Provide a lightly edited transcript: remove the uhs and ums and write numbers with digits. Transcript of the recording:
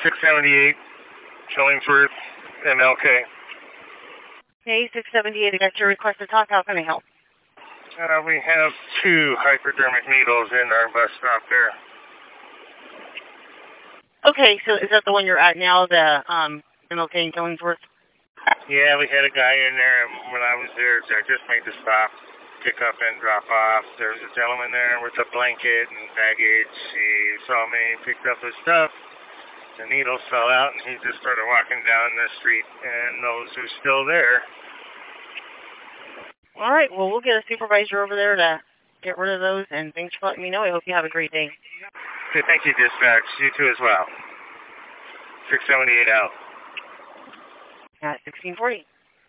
678, Killingsworth, MLK. Okay, 678, I got your request to talk. How can I help? We have 2 hypodermic needles in our bus stop there. Okay, so is that the one you're at now, the MLK in Killingsworth? Yeah, we had a guy in there when I was there. I just made the stop, pick up and drop off. There was a gentleman there with a blanket and baggage. He saw me, picked up his stuff. The needles fell out, and he just started walking down the street, and those are still there. All right, well, we'll get a supervisor over there to get rid of those, and thanks for letting me know. I hope you have a great day. Okay, thank you, dispatch. You too as well. 678 out. At 1640.